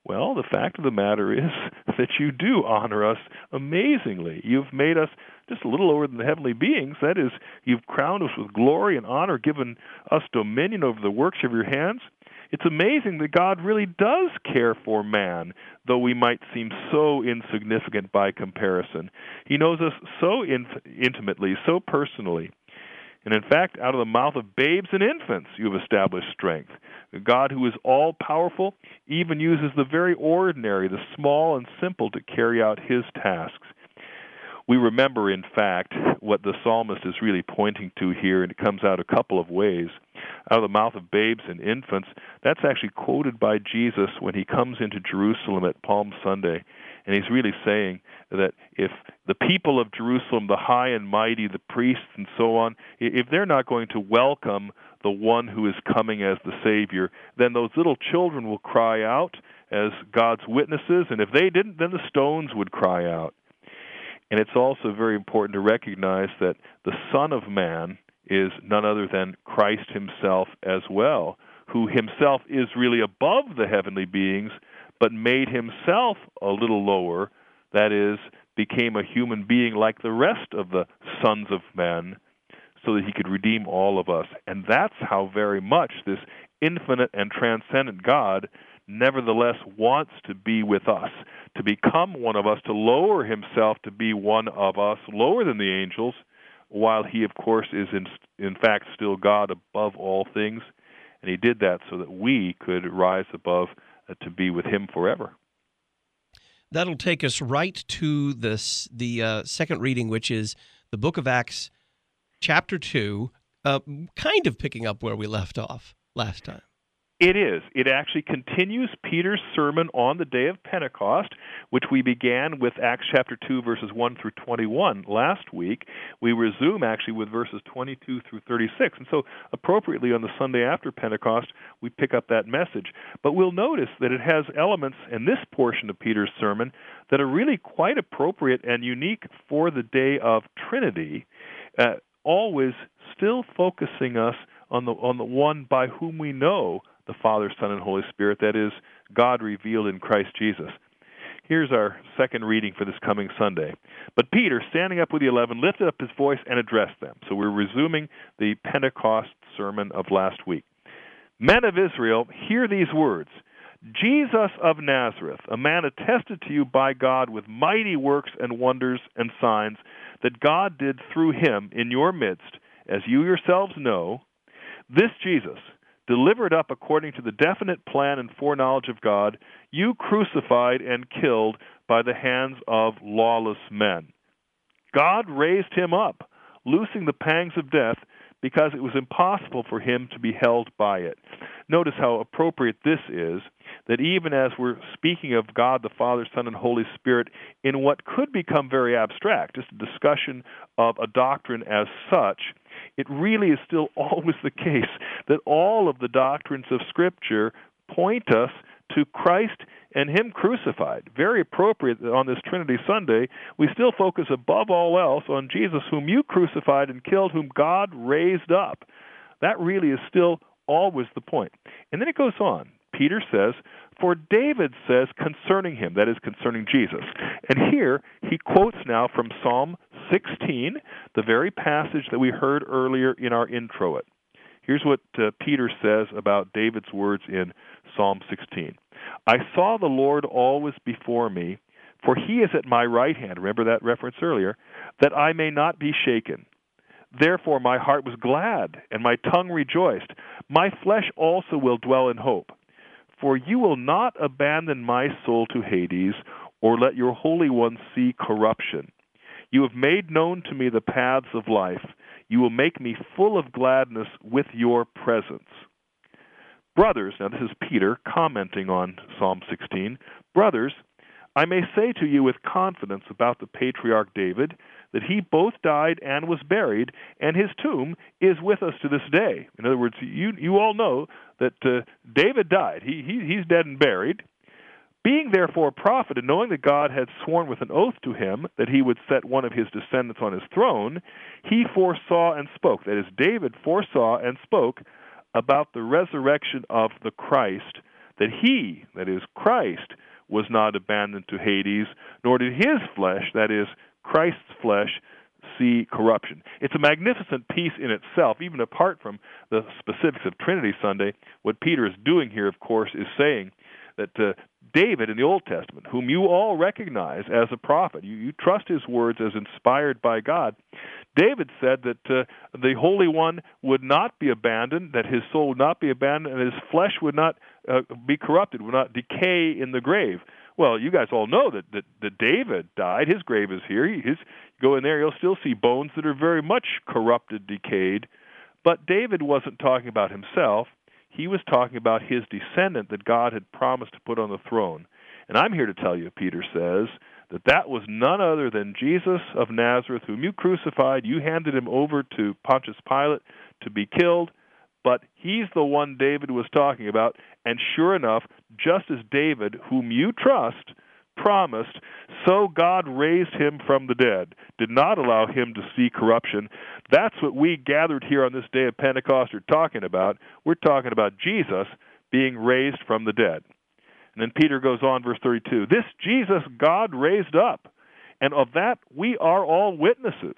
Speaker 2: Well, the fact of the matter is that you do honor us amazingly. You've made us just a little lower than the heavenly beings. That is, you've crowned us with glory and honor, given us dominion over the works of your hands. It's amazing that God really does care for man, though we might seem so insignificant by comparison. He knows us so in- intimately, so personally. And in fact, out of the mouth of babes and infants you have established strength. The God who is all-powerful even uses the very ordinary, the small and simple, to carry out his tasks. We remember, in fact, what the psalmist is really pointing to here, and it comes out a couple of ways. Out of the mouth of babes and infants, that's actually quoted by Jesus when he comes into Jerusalem at Palm Sunday. And he's really saying that if the people of Jerusalem, the high and mighty, the priests and so on, if they're not going to welcome the one who is coming as the Savior, then those little children will cry out as God's witnesses, and if they didn't, then the stones would cry out. And it's also very important to recognize that the Son of Man is none other than Christ himself as well, who himself is really above the heavenly beings, but made himself a little lower, that is, became a human being like the rest of the sons of men, so that he could redeem all of us. And that's how very much this infinite and transcendent God nevertheless wants to be with us, to become one of us, to lower himself to be one of us, lower than the angels, while he, of course, is in, in fact still God above all things. And he did that so that we could rise above uh, to be with him forever.
Speaker 1: That'll take us right to this, the uh, second reading, which is the book of Acts, chapter two, uh, kind of picking up where we left off last time.
Speaker 2: It is. It actually continues Peter's sermon on the day of Pentecost, which we began with Acts chapter two, verses one through twenty-one last week. We resume actually with verses twenty-two through thirty-six. And so appropriately on the Sunday after Pentecost, we pick up that message. But we'll notice that it has elements in this portion of Peter's sermon that are really quite appropriate and unique for the day of Trinity, uh, always still focusing us on the on the one by whom we know the Father, Son, and Holy Spirit, that is, God revealed in Christ Jesus. Here's our second reading for this coming Sunday. But Peter, standing up with the eleven, lifted up his voice and addressed them. So we're resuming the Pentecost sermon of last week. Men of Israel, hear these words. Jesus of Nazareth, a man attested to you by God with mighty works and wonders and signs that God did through him in your midst, as you yourselves know, this Jesus, delivered up according to the definite plan and foreknowledge of God, you crucified and killed by the hands of lawless men. God raised him up, loosing the pangs of death, because it was impossible for him to be held by it. Notice how appropriate this is, that even as we're speaking of God the Father, Son, and Holy Spirit in what could become very abstract, just a discussion of a doctrine as such, it really is still always the case that all of the doctrines of Scripture point us to Christ and him crucified. Very appropriate that on this Trinity Sunday, we still focus above all else on Jesus, whom you crucified and killed, whom God raised up. That really is still always the point. And then it goes on. Peter says, for David says concerning him, that is concerning Jesus. And here he quotes now from Psalm sixteen, the very passage that we heard earlier in our intro. Here's what uh, Peter says about David's words in Psalm sixteen. I saw the Lord always before me, for he is at my right hand, remember that reference earlier, that I may not be shaken. Therefore my heart was glad, and my tongue rejoiced. My flesh also will dwell in hope. For you will not abandon my soul to Hades, or let your Holy One see corruption. You have made known to me the paths of life. You will make me full of gladness with your presence. Brothers, now this is Peter commenting on Psalm sixteen. Brothers, I may say to you with confidence about the patriarch David that he both died and was buried, and his tomb is with us to this day. In other words, you you all know that uh, David died. He, he he's dead and buried. Being therefore a prophet, and knowing that God had sworn with an oath to him that he would set one of his descendants on his throne, he foresaw and spoke. That is, David foresaw and spoke about the resurrection of the Christ, that he, that is Christ, was not abandoned to Hades, nor did his flesh, that is Christ's flesh, see corruption. It's a magnificent piece in itself, even apart from the specifics of Trinity Sunday. What Peter is doing here, of course, is saying that uh, David in the Old Testament, whom you all recognize as a prophet, you, you trust his words as inspired by God, David said that uh, the Holy One would not be abandoned, that his soul would not be abandoned, and his flesh would not uh, be corrupted, would not decay in the grave. Well, you guys all know that, that, that David died. His grave is here. His, go in there, you'll still see bones that are very much corrupted, decayed. But David wasn't talking about himself. He was talking about his descendant that God had promised to put on the throne. And I'm here to tell you, Peter says, that that was none other than Jesus of Nazareth, whom you crucified. You handed him over to Pontius Pilate to be killed. But he's the one David was talking about. And sure enough, just as David, whom you trust, promised, so God raised him from the dead, did not allow him to see corruption. That's what we gathered here on this day of Pentecost are talking about. We're talking about Jesus being raised from the dead. And then Peter goes on, verse thirty-two, this Jesus God raised up, and of that we are all witnesses.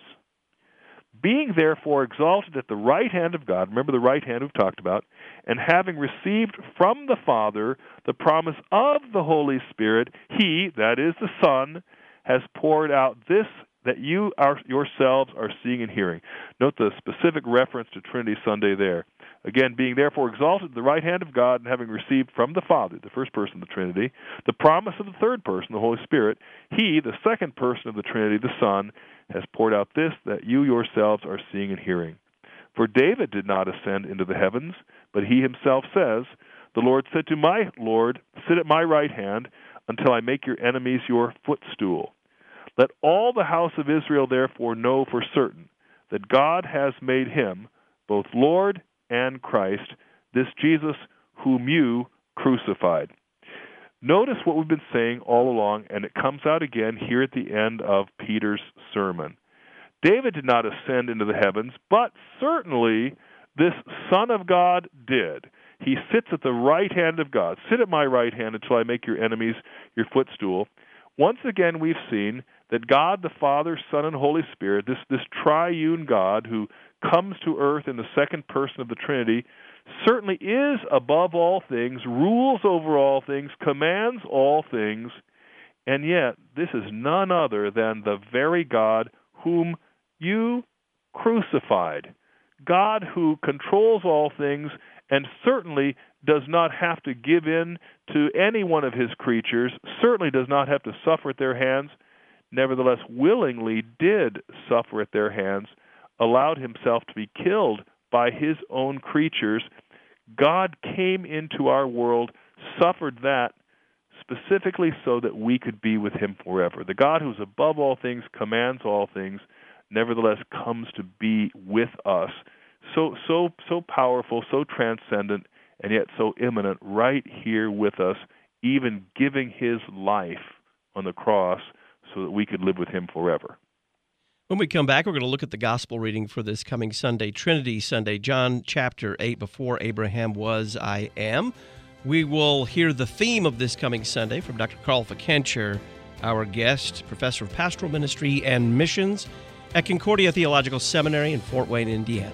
Speaker 2: Being therefore exalted at the right hand of God, remember the right hand we've talked about, and having received from the Father the promise of the Holy Spirit, he, that is the Son, has poured out this that you are, yourselves are seeing and hearing. Note the specific reference to Trinity Sunday there. Again, being therefore exalted at the right hand of God, and having received from the Father, the first person of the Trinity, the promise of the third person, the Holy Spirit, he, the second person of the Trinity, the Son, has poured out this that you yourselves are seeing and hearing. For David did not ascend into the heavens, but he himself says, the Lord said to my Lord, sit at my right hand until I make your enemies your footstool. Let all the house of Israel therefore know for certain that God has made him both Lord and Christ, this Jesus whom you crucified. Notice what we've been saying all along, and it comes out again here at the end of Peter's sermon. David did not ascend into the heavens, but certainly this Son of God did. He sits at the right hand of God. Sit at my right hand until I make your enemies your footstool. Once again, we've seen that God, the Father, Son, and Holy Spirit, this, this triune God who comes to earth in the second person of the Trinity, certainly is above all things, rules over all things, commands all things, and yet this is none other than the very God whom you crucified. God who controls all things and certainly does not have to give in to any one of his creatures, certainly does not have to suffer at their hands, nevertheless willingly did suffer at their hands, allowed himself to be killed by his own creatures. God came into our world, suffered that specifically so that we could be with him forever. The God who is above all things, commands all things, nevertheless comes to be with us. So, so, so powerful, so transcendent, and yet so immanent, right here with us, even giving his life on the cross so that we could live with him forever.
Speaker 1: When we come back, we're going to look at the gospel reading for this coming Sunday, Trinity Sunday, John chapter eight, before Abraham was, I am. We will hear the theme of this coming Sunday from Doctor Carl Fikencher, our guest, professor of pastoral ministry and missions at Concordia Theological Seminary in Fort Wayne, Indiana.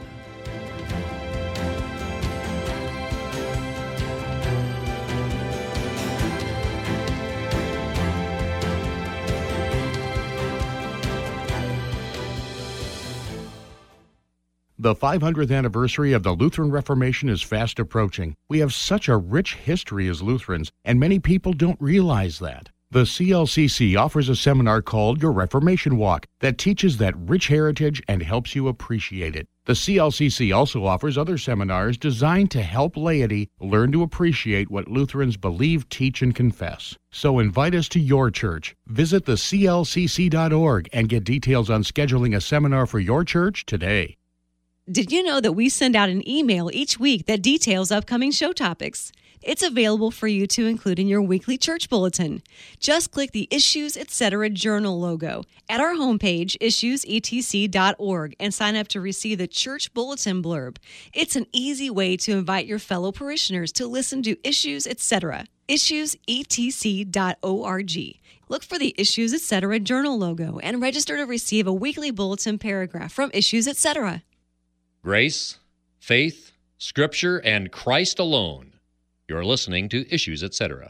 Speaker 10: The five hundredth anniversary of the Lutheran Reformation is fast approaching. We have such a rich history as Lutherans, and many people don't realize that. The C L C C offers a seminar called Your Reformation Walk that teaches that rich heritage and helps you appreciate it. The C L C C also offers other seminars designed to help laity learn to appreciate what Lutherans believe, teach, and confess. So invite us to your church. Visit the C L C C dot org and get details on scheduling a seminar for your church today.
Speaker 6: Did you know that we send out an email each week that details upcoming show topics? It's available for you to include in your weekly church bulletin. Just click the Issues Etc. Journal logo at our homepage, issues e t c dot org, and sign up to receive the church bulletin blurb. It's an easy way to invite your fellow parishioners to listen to Issues Etc. issues e t c dot org. Look for the Issues Etc. Journal logo and register to receive a weekly bulletin paragraph from Issues Etc.
Speaker 5: Grace, faith, Scripture, and Christ alone. You're listening to Issues Etc.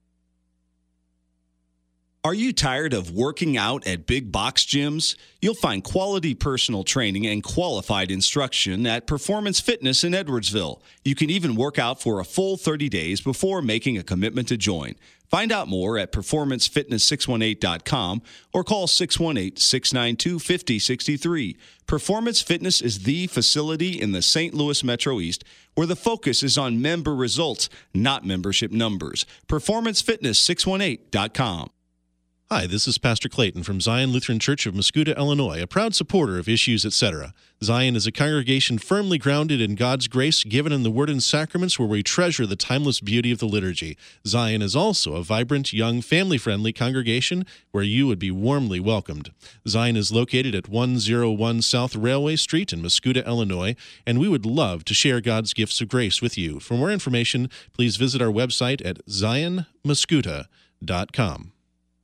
Speaker 11: Are you tired of working out at big box gyms? You'll find quality personal training and qualified instruction at Performance Fitness in Edwardsville. You can even work out for a full thirty days before making a commitment to join. Find out more at performance fitness six one eight dot com or call six one eight, six nine two, five zero six three. Performance Fitness is the facility in the Saint Louis Metro East where the focus is on member results, not membership numbers. performance fitness six one eight dot com.
Speaker 12: Hi, this is Pastor Clayton from Zion Lutheran Church of Mascoutah, Illinois, a proud supporter of Issues Etc. Zion is a congregation firmly grounded in God's grace given in the Word and Sacraments where we treasure the timeless beauty of the liturgy. Zion is also a vibrant, young, family-friendly congregation where you would be warmly welcomed. Zion is located at one oh one South Railway Street in Mascoutah, Illinois, and we would love to share God's gifts of grace with you. For more information, please visit our website at zion mascoutah dot com.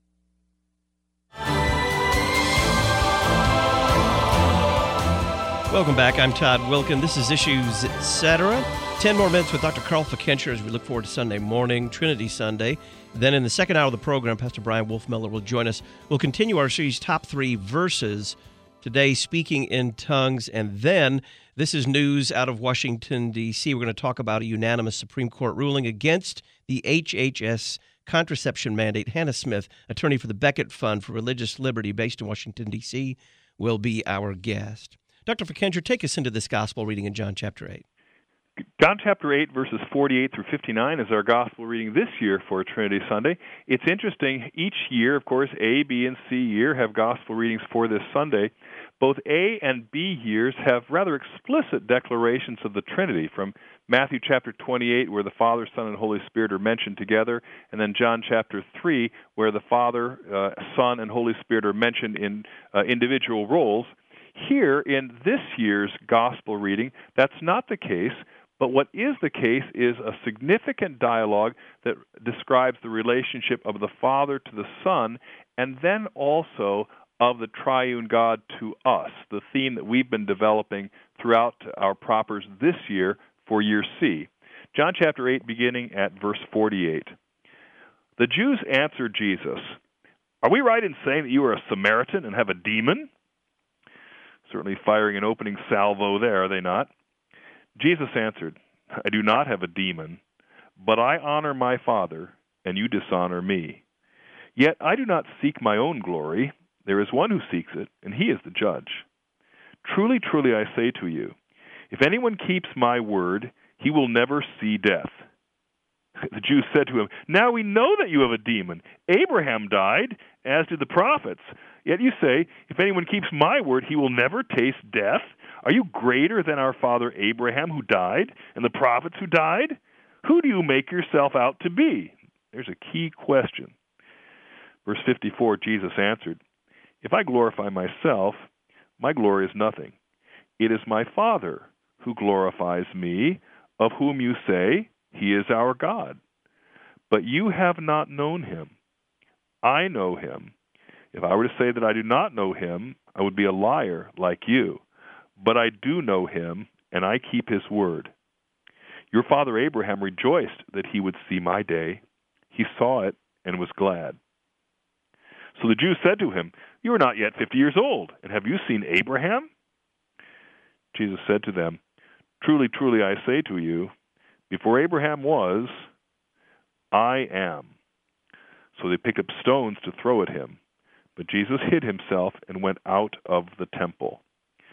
Speaker 1: Welcome back. I'm Todd Wilkin. This is Issues Etc. Ten more minutes with Doctor Carl Fikencher as we look forward to Sunday morning, Trinity Sunday. Then in the second hour of the program, Pastor Brian Wolfmiller will join us. We'll continue our series, Top Three Verses, today, Speaking in Tongues. And then this is news out of Washington, D C We're going to talk about a unanimous Supreme Court ruling against the H H S contraception mandate. Hannah Smith, attorney for the Becket Fund for Religious Liberty based in Washington, D C, will be our guest. Doctor Fikencher, take us into this gospel reading in John chapter eight.
Speaker 2: John chapter eight, verses forty-eight through fifty-nine is our gospel reading this year for Trinity Sunday. It's interesting, each year, of course, A, B, and C year have gospel readings for this Sunday. Both A and B years have rather explicit declarations of the Trinity, from Matthew chapter twenty-eight, where the Father, Son, and Holy Spirit are mentioned together, and then John chapter three, where the Father, uh, Son, and Holy Spirit are mentioned in uh, individual roles. Here, in this year's gospel reading, that's not the case, but what is the case is a significant dialogue that describes the relationship of the Father to the Son, and then also of the triune God to us, the theme that we've been developing throughout our propers this year for year C. John chapter eight, beginning at verse forty-eight. The Jews answered Jesus, "Are we right in saying that you are a Samaritan and have a demon?" Certainly firing an opening salvo there, are they not? Jesus answered, "I do not have a demon, but I honor my Father, and you dishonor me. Yet I do not seek my own glory. There is one who seeks it, and he is the judge. Truly, truly, I say to you, if anyone keeps my word, he will never see death." The Jews said to him, "Now we know that you have a demon. Abraham died, as did the prophets. Yet you say, if anyone keeps my word, he will never taste death. Are you greater than our father Abraham, who died, and the prophets who died? Who do you make yourself out to be?" There's a key question. Verse fifty-four, Jesus answered, "If I glorify myself, my glory is nothing. It is my Father who glorifies me, of whom you say, he is our God. But you have not known him. I know him. If I were to say that I do not know him, I would be a liar like you. But I do know him, and I keep his word. Your father Abraham rejoiced that he would see my day. He saw it and was glad." So the Jews said to him, "You are not yet fifty years old, and have you seen Abraham?" Jesus said to them, "Truly, truly, I say to you, before Abraham was, I am." So they picked up stones to throw at him. But Jesus hid himself and went out of the temple.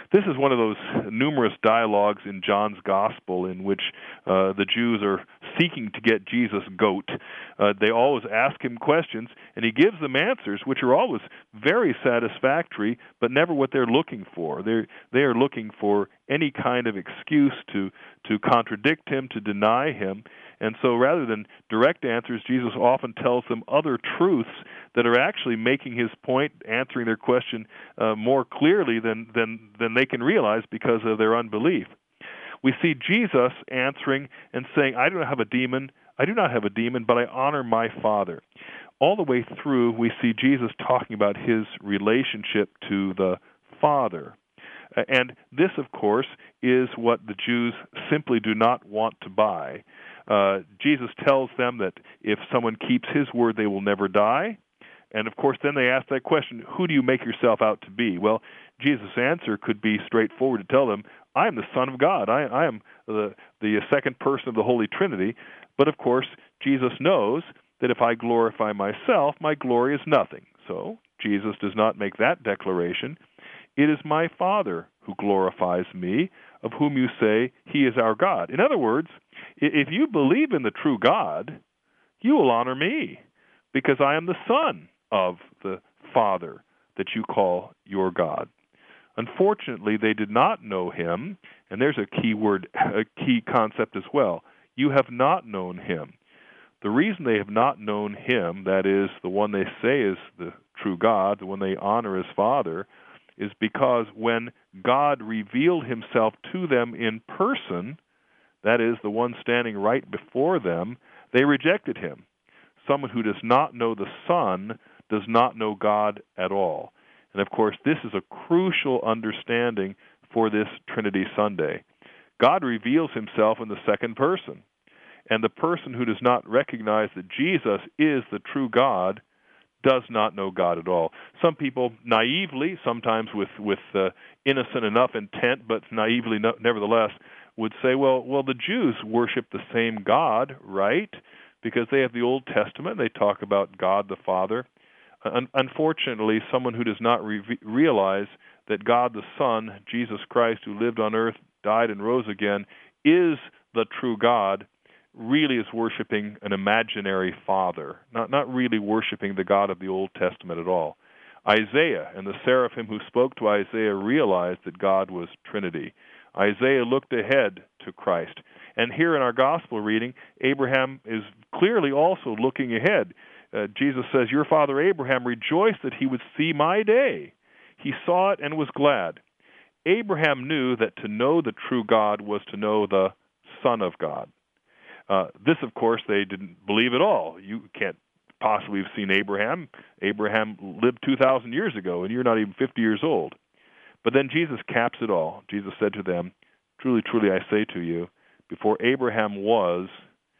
Speaker 2: This is one of those numerous dialogues in John's Gospel in which uh, the Jews are seeking to get Jesus goat. Uh, they always ask him questions, and he gives them answers which are always very satisfactory, but never what they're looking for. They're, they are looking for any kind of excuse to, to contradict him, to deny him. And so rather than direct answers, Jesus often tells them other truths that are actually making his point, answering their question uh, more clearly than, than, than they can realize because of their unbelief. We see Jesus answering and saying, I don't have a demon, I do not have a demon, but I honor my Father. All the way through, we see Jesus talking about his relationship to the Father. And this, of course, is what the Jews simply do not want to buy. Uh, Jesus tells them that if someone keeps his word, they will never die. And, of course, then they ask that question, who do you make yourself out to be? Well, Jesus' answer could be straightforward to tell them, I am the Son of God. I, I am the, the second person of the Holy Trinity. But, of course, Jesus knows that if I glorify myself, my glory is nothing. So Jesus does not make that declaration. It is my Father who glorifies me, of whom you say he is our God. In other words, if you believe in the true God, you will honor me, because I am the Son of the Father that you call your God. Unfortunately, they did not know him, and there's a key word, a key concept as well. You have not known him. The reason they have not known him, that is, the one they say is the true God, the one they honor as Father, is because when God revealed himself to them in person, that is, the one standing right before them, they rejected him. Someone who does not know the Son does not know God at all. And, of course, this is a crucial understanding for this Trinity Sunday. God reveals himself in the second person. And the person who does not recognize that Jesus is the true God does not know God at all. Some people naively, sometimes with, with uh, innocent enough intent, but naively no, nevertheless, would say, well, well, the Jews worship the same God, right? Because they have the Old Testament. They talk about God the Father. Un- unfortunately, someone who does not re- realize that God the Son, Jesus Christ, who lived on earth, died, and rose again, is the true God, really is worshiping an imaginary father, not, not really worshiping the God of the Old Testament at all. Isaiah and the seraphim who spoke to Isaiah realized that God was Trinity. Isaiah looked ahead to Christ. And here in our gospel reading, Abraham is clearly also looking ahead. Uh, Jesus says, your father Abraham rejoiced that he would see my day. He saw it and was glad. Abraham knew that to know the true God was to know the Son of God. Uh, this, of course, they didn't believe at all. You can't possibly have seen Abraham. Abraham lived two thousand years ago, and you're not even fifty years old. But then Jesus caps it all. Jesus said to them, truly, truly, I say to you, before Abraham was,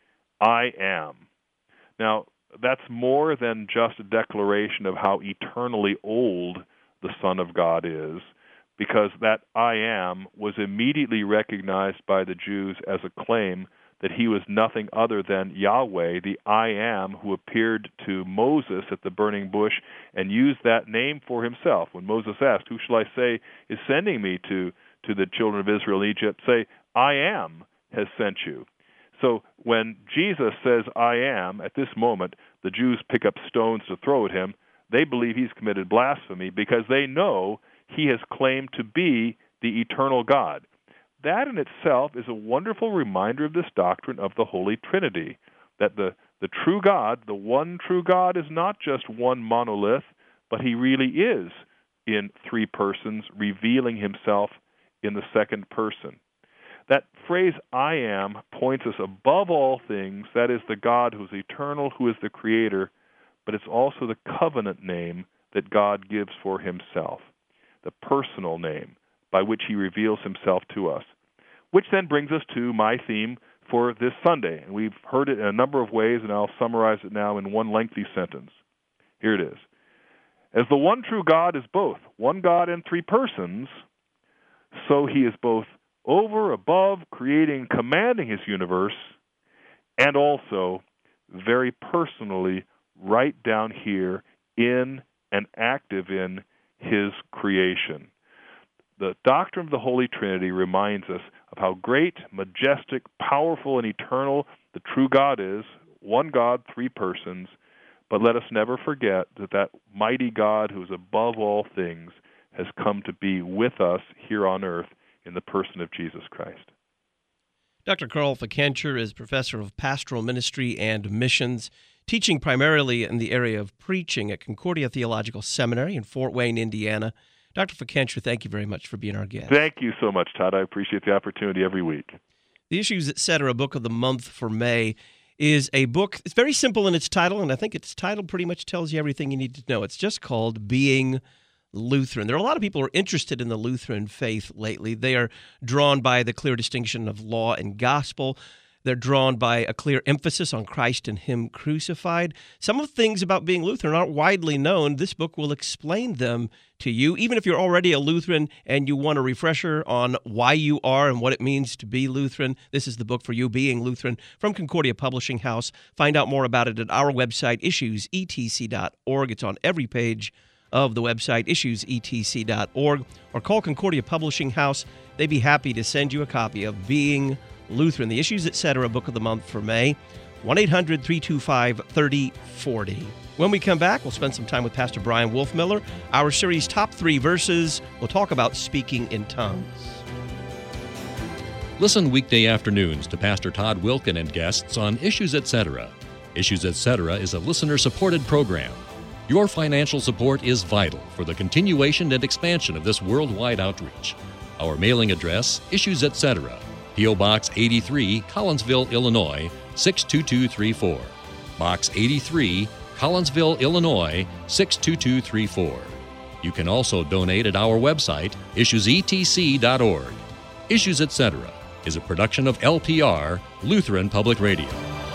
Speaker 2: I am. Now, that's more than just a declaration of how eternally old the Son of God is, because that I am was immediately recognized by the Jews as a claim that he was nothing other than Yahweh, the I am, who appeared to Moses at the burning bush and used that name for himself. When Moses asked, who shall I say is sending me to, to the children of Israel in Egypt? Say, I am has sent you. So when Jesus says, I am, at this moment, the Jews pick up stones to throw at him. They believe he's committed blasphemy because they know he has claimed to be the eternal God. That in itself is a wonderful reminder of this doctrine of the Holy Trinity, that the, the true God, the one true God, is not just one monolith, but he really is in three persons, revealing himself in the second person. That phrase, I am, points us above all things. That is the God who is eternal, who is the Creator, but it's also the covenant name that God gives for himself, the personal name by which he reveals himself to us. Which then brings us to my theme for this Sunday. And we've heard it in a number of ways, and I'll summarize it now in one lengthy sentence. Here it is. As the one true God is both one God and three persons, so he is both over, above, creating, commanding his universe, and also very personally right down here in and active in his creation. The doctrine of the Holy Trinity reminds us of how great, majestic, powerful, and eternal the true God is, one God, three persons. But let us never forget that that mighty God who is above all things has come to be with us here on earth in the person of Jesus Christ.
Speaker 1: Doctor Carl Fickenscher is professor of pastoral ministry and missions, teaching primarily in the area of preaching at Concordia Theological Seminary in Fort Wayne, Indiana. Doctor Fickenscher, thank you very much for being our guest.
Speaker 2: Thank you so much, Todd. I appreciate the opportunity every week.
Speaker 1: The Issues, et cetera, Book of the Month for May, is a book. It's very simple in its title, and I think its title pretty much tells you everything you need to know. It's just called Being Lutheran. There are a lot of people who are interested in the Lutheran faith lately. They are drawn by the clear distinction of law and gospel. They're drawn by a clear emphasis on Christ and Him crucified. Some of the things about being Lutheran aren't widely known. This book will explain them to you. Even if you're already a Lutheran and you want a refresher on why you are and what it means to be Lutheran, this is the book for you, Being Lutheran, from Concordia Publishing House. Find out more about it at our website, issues e t c dot org. It's on every page of the website, issues e t c dot org, or call Concordia Publishing House. They'd be happy to send you a copy of Being Lutheran, the Issues, et cetera, Book of the Month for May. one eight hundred three two five three oh four oh. When we come back, we'll spend some time with Pastor Brian Wolfmiller. Our series, Top Three Verses, we'll talk about speaking in tongues.
Speaker 5: Listen weekday afternoons to Pastor Todd Wilken and guests on Issues, et cetera. Issues, et cetera is a listener-supported program. Your financial support is vital for the continuation and expansion of this worldwide outreach. Our mailing address, Issues, et cetera, P O. Box eighty-three, Collinsville, Illinois, six two two three four. Box eighty-three, Collinsville, Illinois, six two two three four. You can also donate at our website, issues e t c dot org. Issues, et cetera is a production of L P R, Lutheran Public Radio.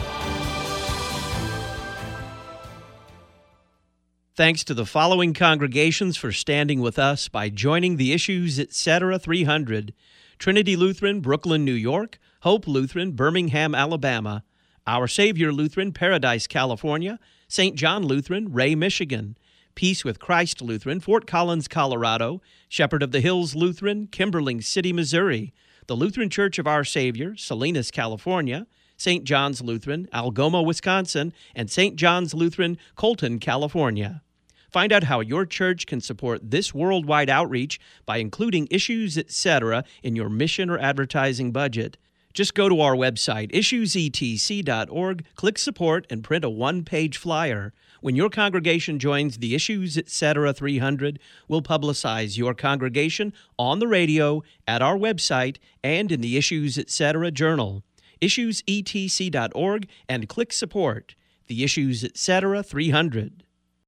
Speaker 1: Thanks to the following congregations for standing with us by joining the Issues, et cetera, three hundred. Trinity Lutheran, Brooklyn, New York; Hope Lutheran, Birmingham, Alabama; Our Savior Lutheran, Paradise, California; Saint John Lutheran, Ray, Michigan; Peace with Christ Lutheran, Fort Collins, Colorado; Shepherd of the Hills Lutheran, Kimberling City, Missouri; the Lutheran Church of Our Savior, Salinas, California; Saint John's Lutheran, Algoma, Wisconsin; and Saint John's Lutheran, Colton, California. Find out how your church can support this worldwide outreach by including Issues, et cetera in your mission or advertising budget. Just go to our website, issues e t c dot org, click Support, and print a one-page flyer. When your congregation joins the Issues, et cetera three hundred, we'll publicize your congregation on the radio, at our website, and in the Issues, et cetera Journal. issues e t c dot org and click Support. The Issues, et cetera three hundred.